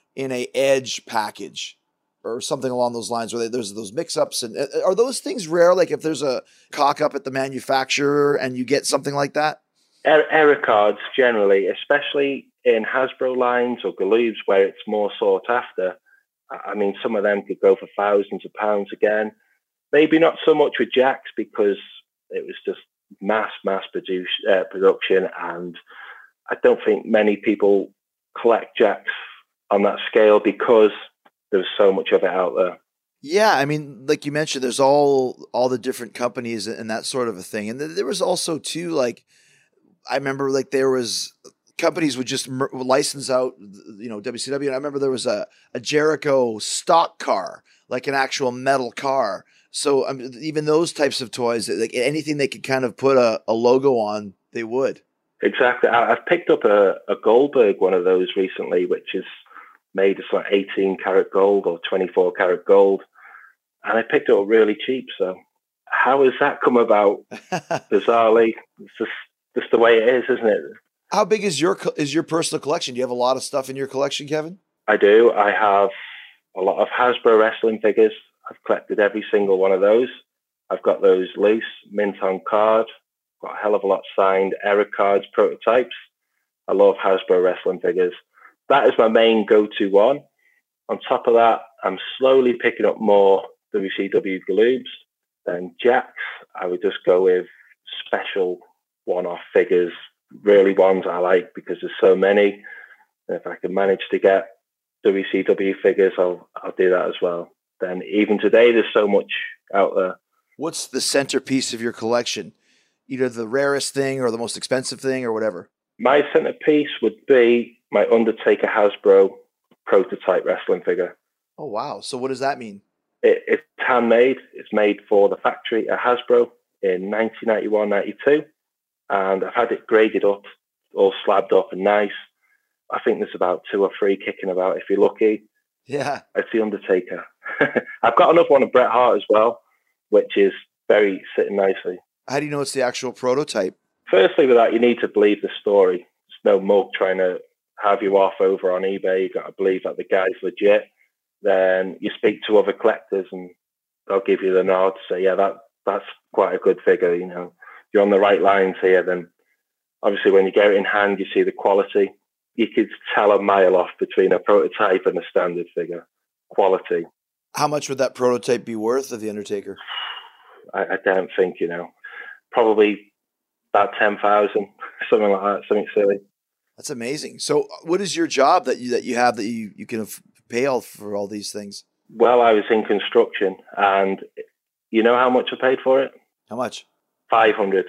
in a Edge package or something along those lines where there's those mix-ups. And are those things rare? Like if there's a cock-up at the manufacturer and you get something like that? Error cards generally, especially in Hasbro lines or Galoobs where it's more sought after. I mean, some of them could go for thousands of pounds again. Maybe not so much with Jakks because it was just mass production, and I don't think many people collect Jakks on that scale because there's so much of it out there. Yeah, I mean, like you mentioned, there's all the different companies and that sort of a thing, and there was also too, like, I remember like there was companies would just license out, WCW, and I remember there was a Jericho stock car, like an actual metal car. So even those types of toys, like anything they could kind of put a logo on, they would. Exactly. I've picked up a Goldberg, one of those recently, which is made as like 18 karat gold or 24 karat gold. And I picked it up really cheap. So how has that come about? Bizarrely, it's just the way it is, isn't it? How big is your personal collection? Do you have a lot of stuff in your collection, Kevin? I do. I have a lot of Hasbro wrestling figures. I've collected every single one of those. I've got those loose, mint on card. Got a hell of a lot signed error cards, prototypes. I love Hasbro wrestling figures. That is my main go-to one. On top of that, I'm slowly picking up more WCW Galoobs. Then Jakks, I would just go with special one-off figures, really ones I like because there's so many. And if I can manage to get WCW figures, I'll do that as well. Then even today, there's so much out there. What's the centerpiece of your collection? Either the rarest thing or the most expensive thing or whatever? My centerpiece would be my Undertaker Hasbro prototype wrestling figure. Oh, wow. So what does that mean? It's handmade. It's made for the factory at Hasbro in 1991-92. And I've had it graded up, all slabbed up and nice. I think there's about 2 or 3 kicking about if you're lucky. Yeah. It's the Undertaker. I've got another one of Bret Hart as well, which is very sitting nicely. How do you know it's the actual prototype? Firstly, with that, you need to believe the story. There's no mug trying to have you off over on eBay. You've got to believe that the guy's legit. Then you speak to other collectors and they'll give you the nod to say, yeah, that's quite a good figure. You know, you're on the right lines here. Then obviously when you get it in hand, you see the quality. You could tell a mile off between a prototype and a standard figure. Quality. How much would that prototype be worth of the Undertaker? I don't think, probably about 10,000, something like that, something silly. That's amazing. So what is your job that you have that you can pay all for all these things? Well, I was in construction, and you know how much I paid for it? How much? £500.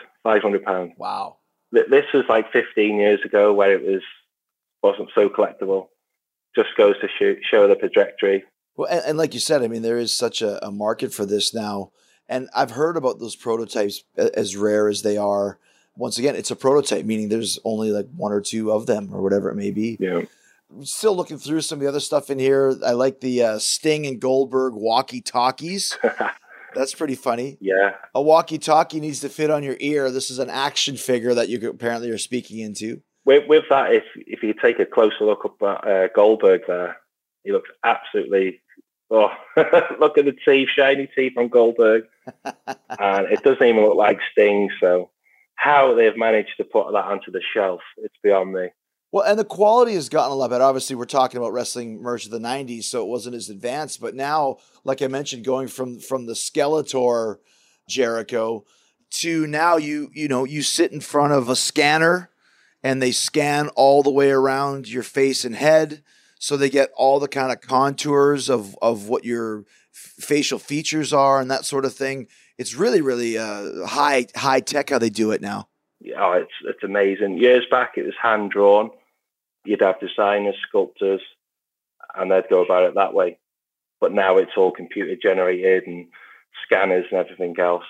Wow. This was like 15 years ago where it wasn't so collectible. Just goes to show the trajectory. Well, and like you said, I mean, there is such a market for this now. And I've heard about those prototypes, as rare as they are. Once again, it's a prototype, meaning there's only like 1 or 2 of them or whatever it may be. Yeah. Still looking through some of the other stuff in here. I like the Sting and Goldberg walkie-talkies. That's pretty funny. Yeah. A walkie-talkie needs to fit on your ear. This is an action figure that you apparently are speaking into. With that, if you take a closer look at Goldberg there, he looks absolutely... Oh, look at the teeth, shiny teeth on Goldberg. And it doesn't even look like Sting. So how they've managed to put that onto the shelf, it's beyond me. Well, and the quality has gotten a lot better. Obviously, we're talking about wrestling merch of the 90s, so it wasn't as advanced. But now, like I mentioned, going from the Skeletor Jericho to now you sit in front of a scanner and they scan all the way around your face and head. So they get all the kind of contours of what your facial features are and that sort of thing. It's really, really high tech how they do it now. Yeah, it's amazing. Years back, it was hand drawn. You'd have designers, sculptors, and they'd go about it that way. But now it's all computer generated and scanners and everything else.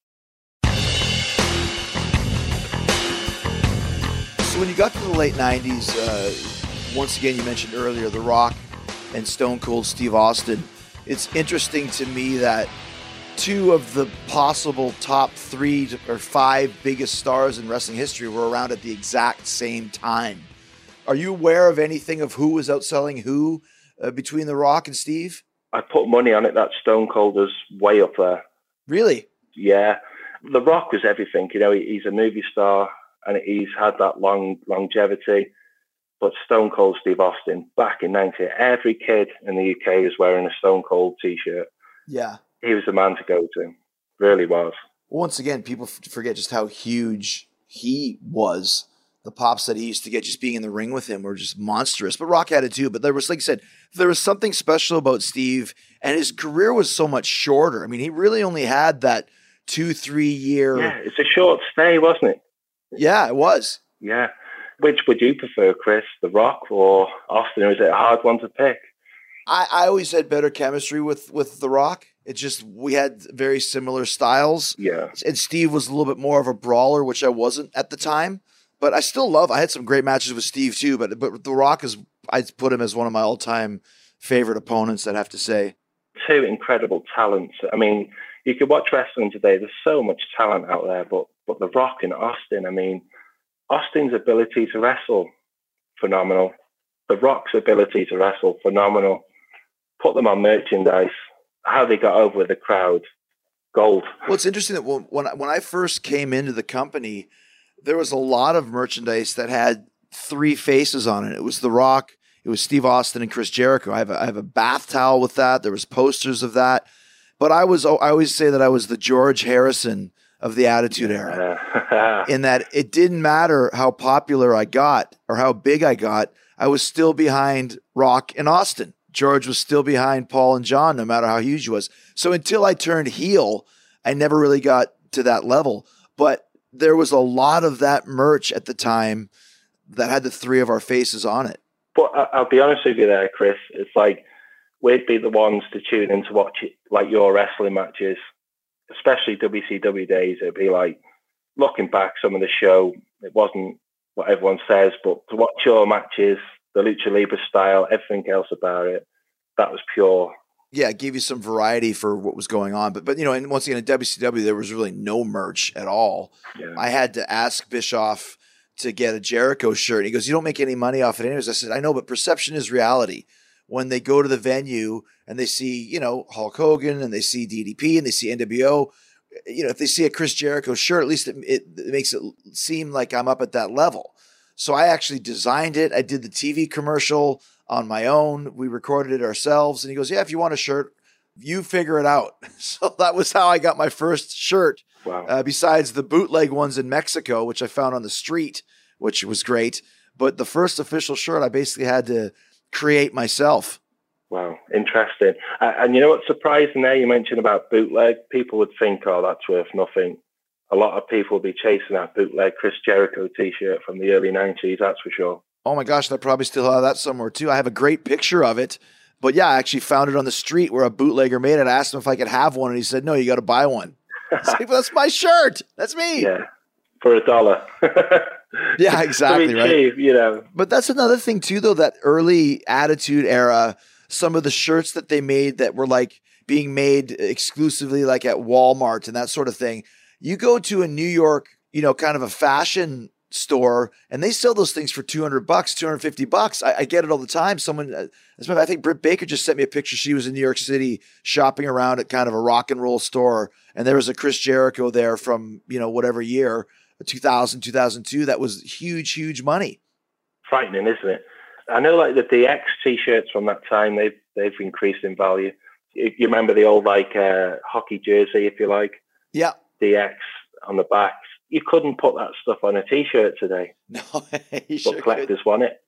So when you got to the late 90s, once again, you mentioned earlier The Rock and Stone Cold Steve Austin. It's interesting to me that 2 of the possible top 3 or 5 biggest stars in wrestling history were around at the exact same time. Are you aware of anything of who was outselling who between The Rock and Steve? I put money on it that Stone Cold is way up there. Really? Yeah. The Rock was everything. You know, he's a movie star and he's had that longevity. But Stone Cold Steve Austin, back in 90, every kid in the UK was wearing a Stone Cold t-shirt. Yeah. He was the man to go to. Really was. Once again, people forget just how huge he was. The pops that he used to get just being in the ring with him were just monstrous. But Rock had it too. But there was, like you said, there was something special about Steve, and his career was so much shorter. I mean, he really only had that 2-3 year. Yeah, it's a short stay, wasn't it? Yeah, it was. Yeah. Which would you prefer, Chris, The Rock or Austin? Or is it a hard one to pick? I always had better chemistry with The Rock. It's just we had very similar styles. Yeah. And Steve was a little bit more of a brawler, which I wasn't at the time. But I had some great matches with Steve too. But The Rock I'd put him as one of my all-time favorite opponents, I'd have to say. Two incredible talents. I mean, you could watch wrestling today. There's so much talent out there. But The Rock and Austin, I mean, Austin's ability to wrestle, phenomenal. The Rock's ability to wrestle, phenomenal. Put them on merchandise. How they got over with the crowd, gold. Well, it's interesting that when I first came into the company, there was a lot of merchandise that had 3 faces on it. It was The Rock, it was Steve Austin, and Chris Jericho. I have a bath towel with that. There was posters of that. But I always say that I was the George Harrison of the Attitude Era, in that it didn't matter how popular I got or how big I got, I was still behind Rock and Austin. George was still behind Paul and John, no matter how huge he was. So until I turned heel, I never really got to that level. But there was a lot of that merch at the time that had the 3 of our faces on it. But I'll be honest with you there, Chris. It's like we'd be the ones to tune in to watch it, like your wrestling matches, especially WCW days. It'd be like, looking back, some of the show, it wasn't what everyone says, but to watch your matches, the Lucha Libre style, everything else about it, that was pure. Yeah, it gave you some variety for what was going on. But you know, and once again, at WCW, there was really no merch at all. Yeah. I had to ask Bischoff to get a Jericho shirt. And he goes, "You don't make any money off it anyways." I said, "I know, but perception is reality." When they go to the venue and they see, you know, Hulk Hogan and they see DDP and they see NWO, you know, if they see a Chris Jericho shirt, at least it makes it seem like I'm up at that level. So I actually designed it. I did the TV commercial on my own. We recorded it ourselves. And he goes, "Yeah, if you want a shirt, you figure it out." So that was how I got my first shirt. Wow. Besides the bootleg ones in Mexico, which I found on the street, which was great. But the first official shirt I basically had to create myself. Wow, interesting. And you know what's surprising there? You mentioned about bootleg. People would think, oh, that's worth nothing. A lot of people will be chasing that bootleg Chris Jericho t-shirt from the early 90s, that's for sure. Oh my gosh, I probably still have that somewhere too. I have a great picture of it. But yeah, I actually found it on the street where a bootlegger made it. I asked him if I could have one, and he said, "No, you got to buy one." I was like, "Well, that's my shirt. That's me." Yeah, for $1. Yeah, exactly, right? Cheap, you know. But that's another thing too, though, that early Attitude Era, some of the shirts that they made that were like being made exclusively like at Walmart and that sort of thing. You go to a New York, you know, kind of a fashion store, and they sell those things for $200, $250. I get it all the time. Someone, I think Britt Baker just sent me a picture. She was in New York City shopping around at kind of a rock and roll store, and there was a Chris Jericho there from, you know, whatever year, 2000, 2002. That was huge, huge money. Frightening, isn't it? I know, like the DX t-shirts from that time, they've increased in value. You remember the old like hockey jersey, if you like? Yeah. DX on the back. You couldn't put that stuff on a t-shirt today. No, but collectors want it.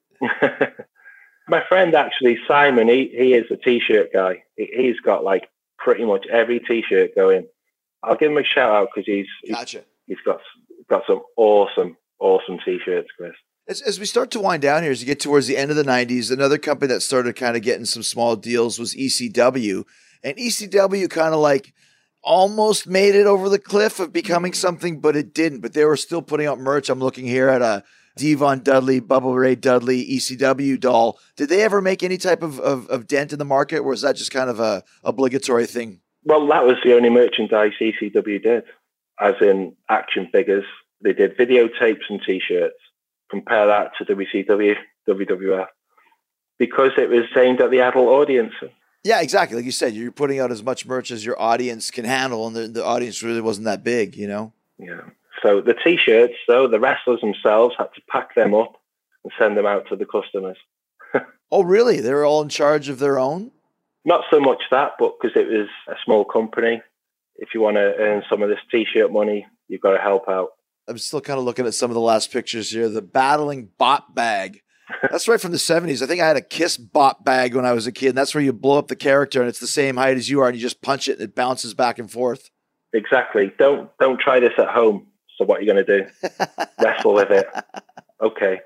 My friend, actually, Simon, he is a t-shirt guy. He's got like pretty much every t-shirt going. I'll give him a shout out because he's got some awesome t-shirts, Chris. As we start to wind down here, as you get towards the end of the 90s, another company that started kind of getting some small deals was ECW. And ECW kind of like almost made it over the cliff of becoming something, but it didn't. But they were still putting out merch. I'm looking here at a Devon Dudley, Bubba Ray Dudley ECW doll. Did they ever make any type of dent in the market, or was that just kind of a obligatory thing? Well, that was the only merchandise ECW did, as in action figures. They did videotapes and T-shirts. Compare that to WCW, WWF. because it was aimed at the adult audience. Yeah, exactly. Like you said, you're putting out as much merch as your audience can handle, and the audience really wasn't that big, you know? Yeah. So the T-shirts, though, the wrestlers themselves had to pack them up and send them out to the customers. Oh, really? They were all in charge of their own? Not so much that, but because it was a small company, if you want to earn some of this T-shirt money, you've got to help out. I'm still kind of looking at some of the last pictures here. The Battling Bop Bag. That's right from the 70s. I think I had a Kiss Bop Bag when I was a kid. And that's where you blow up the character and it's the same height as you are and you just punch it and it bounces back and forth. Exactly. Don't try this at home. So what are you going to do? Wrestle with it. Okay.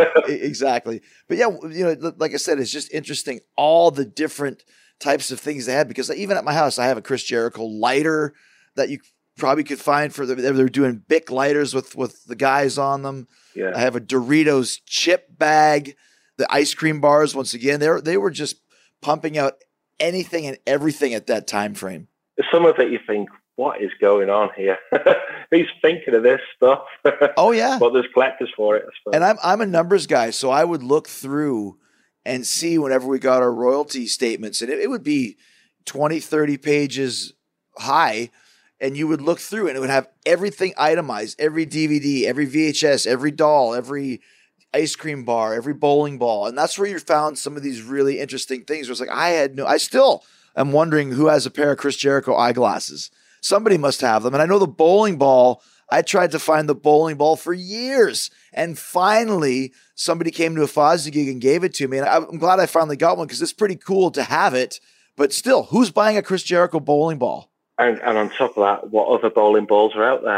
Exactly. But yeah, you know, like I said, it's just interesting all the different types of things they had, because even at my house, I have a Chris Jericho lighter that you probably could find for they're doing Bic lighters with the guys on them. Yeah. I have a Doritos chip bag, the ice cream bars. Once again, they were just pumping out anything and everything at that time frame. Some of it you think, what is going on here? Who's thinking of this stuff? Oh yeah. Well, there's collectors for it, I suppose. And I'm a numbers guy, so I would look through and see whenever we got our royalty statements, and it would be 20, 30 pages high, and you would look through and it would have everything itemized, every DVD, every VHS, every doll, every ice cream bar, every bowling ball. And that's where you found some of these really interesting things. It was like, I still am wondering who has a pair of Chris Jericho eyeglasses. Somebody must have them. And I know the bowling ball, I tried to find the bowling ball for years. And finally, somebody came to a Fozzy gig and gave it to me. And I'm glad I finally got one because it's pretty cool to have it. But still, who's buying a Chris Jericho bowling ball? And on top of that, what other bowling balls are out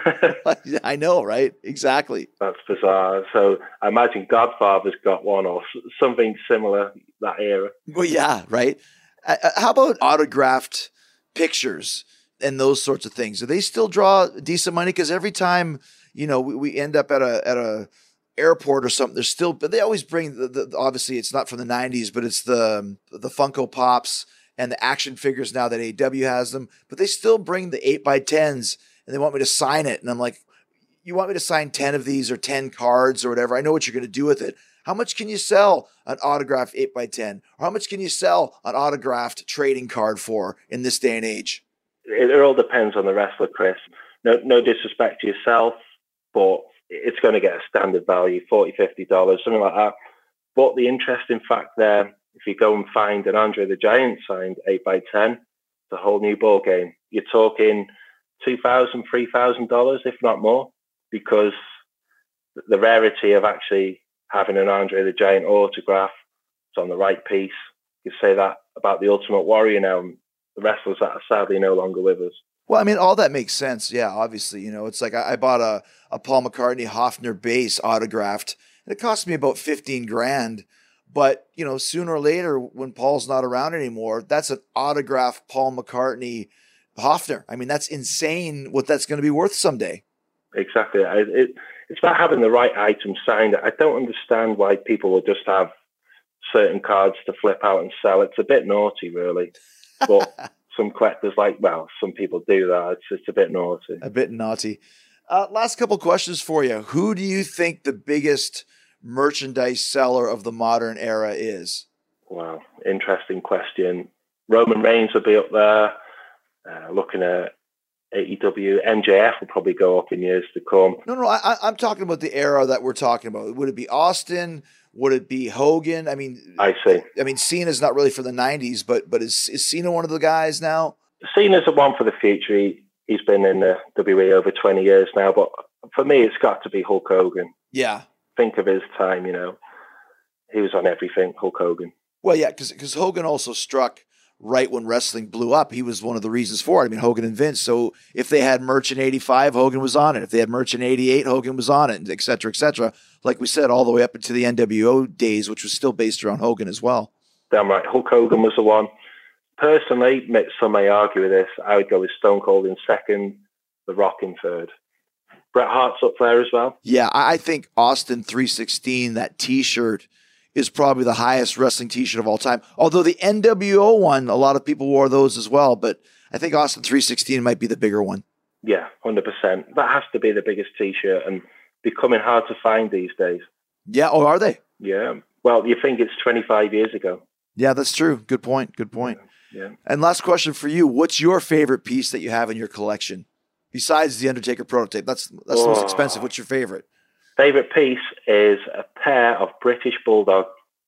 there? I know, right? Exactly. That's bizarre. So I imagine Godfather's got one or something similar that era. Well, yeah, right. How about autographed pictures and those sorts of things? Do they still draw decent money? Because every time, you know, we end up at a airport or something, there's still, but they always bring the obviously it's not from the 90s, but it's the Funko Pops and the action figures now that AEW has them, but they still bring the 8x10s and they want me to sign it. And I'm like, you want me to sign 10 of these or 10 cards or whatever? I know what you're going to do with it. How much can you sell an autographed 8x10? Or how much can you sell an autographed trading card for in this day and age? It all depends on the wrestler, Chris. No disrespect to yourself, but it's going to get a standard value, $40, $50, something like that. But the interesting fact there, if you go and find an Andre the Giant signed 8x10, it's a whole new ball game. You're talking $2,000, $3,000, if not more, because the rarity of actually having an Andre the Giant autograph, it's on the right piece. You say that about the Ultimate Warrior now, the wrestlers that are sadly no longer with us. Well, I mean, all that makes sense. Yeah, obviously, you know, it's like I bought a Paul McCartney Hofner bass autographed, and it cost me about $15,000. But, you know, sooner or later, when Paul's not around anymore, that's an autographed Paul McCartney Hofner. I mean, that's insane what that's going to be worth someday. Exactly. It's about having the right item signed. I don't understand why people will just have certain cards to flip out and sell. It's a bit naughty, really. But some collectors some people do that. It's a bit naughty. A bit naughty. Last couple questions for you. Who do you think the biggest merchandise seller of the modern era is? Wow, interesting question. Roman Reigns will be up there. Looking at AEW, MJF will probably go up in years to come. No, I'm talking about the era that we're talking about. Would it be Austin? Would it be Hogan? I mean, I see. I mean, Cena's not really from the 90s, but is Cena one of the guys now? Cena's a one for the future. He's been in the WWE over 20 years now, but for me, it's got to be Hulk Hogan. Yeah. Think of his time, you know. He was on everything, Hulk Hogan. Well, yeah, because Hogan also struck right when wrestling blew up. He was one of the reasons for it. I mean, Hogan and Vince. So if they had merch in 85, Hogan was on it. If they had merch in 88, Hogan was on it, et cetera, et cetera. Like we said, all the way up into the NWO days, which was still based around Hogan as well. Damn right. Hulk Hogan was the one. Personally, some may argue with this, I would go with Stone Cold in second, The Rock in third. Bret Hart's up there as well. Yeah, I think Austin 316, that T-shirt, is probably the highest wrestling T-shirt of all time. Although the NWO one, a lot of people wore those as well, but I think Austin 316 might be the bigger one. Yeah, 100%. That has to be the biggest T-shirt and becoming hard to find these days. Yeah, oh, are they? Yeah. Well, you think it's 25 years ago. Yeah, that's true. Good point. Good point. Yeah. And last question for you. What's your favorite piece that you have in your collection? Besides the Undertaker prototype. That's the most expensive. What's your favorite? Favorite piece is a pair of British Bulldog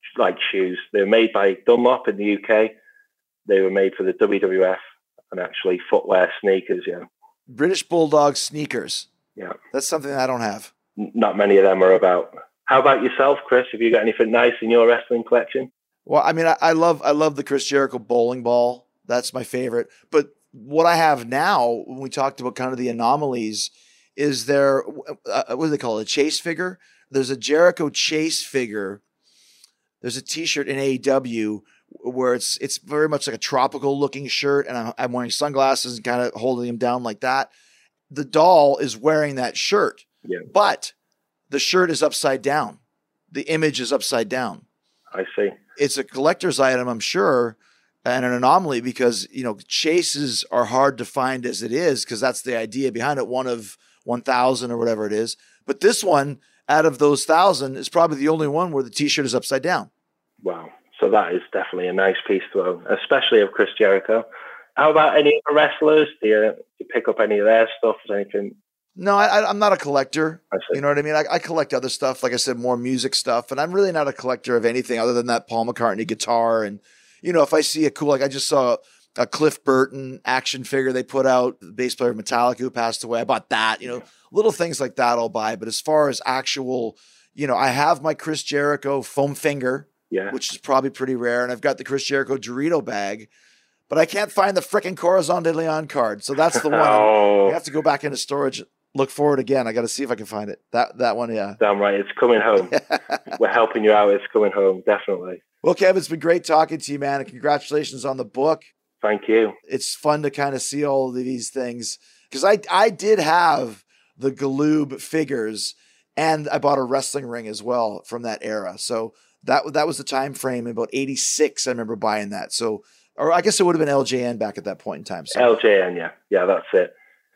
shoes. They're made by Dunlop in the UK. They were made for the WWF and actually footwear sneakers, yeah. British Bulldog sneakers. Yeah. That's something I don't have. Not many of them are about. How about yourself, Chris? Have you got anything nice in your wrestling collection? Well, I mean, I love the Chris Jericho bowling ball. That's my favorite. But what I have now, when we talked about kind of the anomalies, is there, what do they call it, a chase figure? There's a Jericho chase figure. There's a T-shirt in AEW where it's very much like a tropical looking shirt, and I'm wearing sunglasses and kind of holding him down like that. The doll is wearing that shirt, but the shirt is upside down. The image is upside down. I see. It's a collector's item, I'm sure, and an anomaly because, chases are hard to find as it is because that's the idea behind it, one of 1,000 or whatever it is. But this one, out of those 1,000, is probably the only one where the T-shirt is upside down. Wow. So that is definitely a nice piece to own, especially of Chris Jericho. How about any other wrestlers? Do you pick up any of their stuff? Is anything? No, I'm not a collector. I see. You know what I mean? I collect other stuff, like I said, more music stuff, and I'm really not a collector of anything other than that Paul McCartney guitar. And, if I see a cool, like I just saw a Cliff Burton action figure they put out, the bass player of Metallica who passed away. I bought that, little things like that I'll buy. But as far as actual, I have my Chris Jericho foam finger, which is probably pretty rare. And I've got the Chris Jericho Dorito bag, but I can't find the frickin' Corazon de Leon card. So that's the one. I have to go back into storage, look for it again. I got to see if I can find it. That one, yeah. Damn right. It's coming home. We're helping you out. It's coming home. Definitely. Well, Kev, it's been great talking to you, man. And congratulations on the book. Thank you. It's fun to kind of see all of these things because I did have the Galoob figures and I bought a wrestling ring as well from that era. So that was the time frame in about 86. I remember buying that. So, or I guess it would have been LJN back at that point in time. So. LJN, yeah. Yeah, that's it.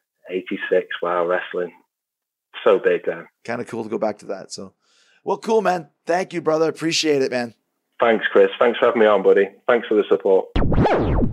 86. Wow, wrestling. So big then. Kind of cool to go back to that. So, well, cool, man. Thank you, brother. Appreciate it, man. Thanks, Chris. Thanks for having me on, buddy. Thanks for the support.